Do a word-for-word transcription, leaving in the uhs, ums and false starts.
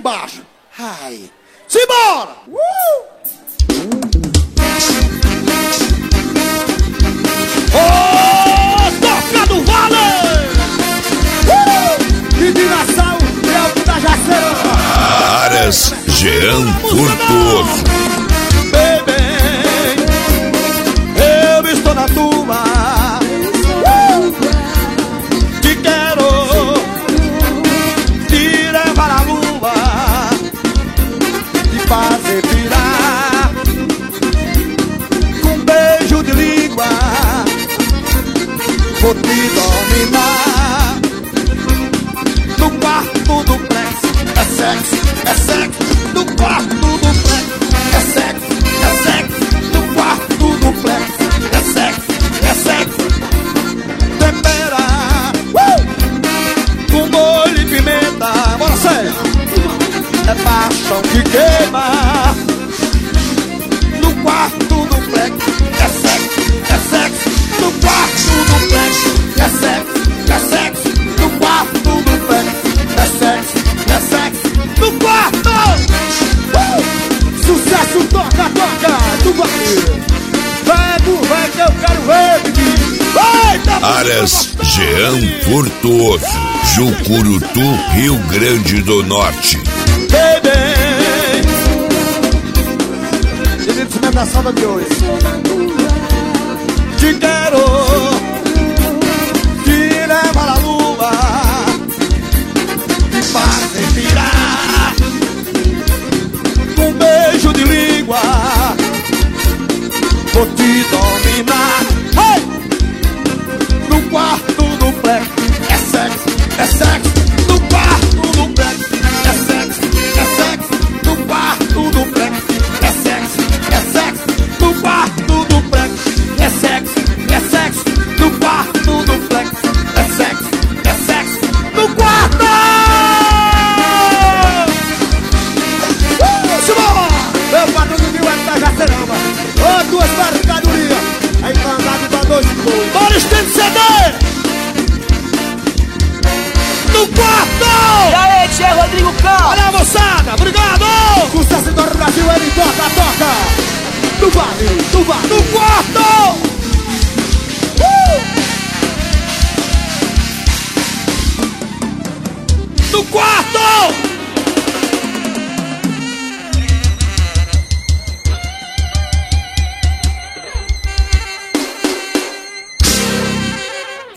embaixo. Ai. Simbora! Uh! Oh, toca do Vale! Uh! Que direção, Léo da Jaceira! Aras Jean Furtuoso. Baby, eu estou na tua. Uh! Te quero te levar à lua, te fazer virar com um beijo de língua. Vou te dominar no quarto do plex. É sexo, é sexo no quarto do plex. É sexo, é sexo no quarto do plex. É sexo, é sexo. Tempera uh! com molho e pimenta. Bora, sério. É paixão que queima no quarto do plex. É sexo, é sexo no quarto do plex. É sexo, é sexo no quarto do plex. É sexo, é sexo no quarto. Uh! Sucesso, toca, toca do Vale. Vai, do vai que eu quero ver, menino. Vai, tá. Aras Jean Furtuoso, Jucurutu, Rio Grande do Norte. Baby, direito da salva de hoje. Te quero te levar à lua, te fazer virar com um beijo de língua. Vou te dominar, hey! No quarto do plex. É sexo, é sexo no quarto do plex. É sexo, é sexo no quarto do plex. É sexo, é sexo no quarto do plex. É sexo, é sexo no quarto do plex. É sexo, é sexo no quarto. Uh, Simão! Meu patrão do Rio é da Jacerama. Ô, duas mercadorias. Aí mandado pra dois de boa. Bora, estende C D! No quarto! E aí, Tchê Rodrigo Cal? Olha a moçada, obrigado! Sucesso do Brasil, ele toca, toca! No Vale, no Vale, no quarto!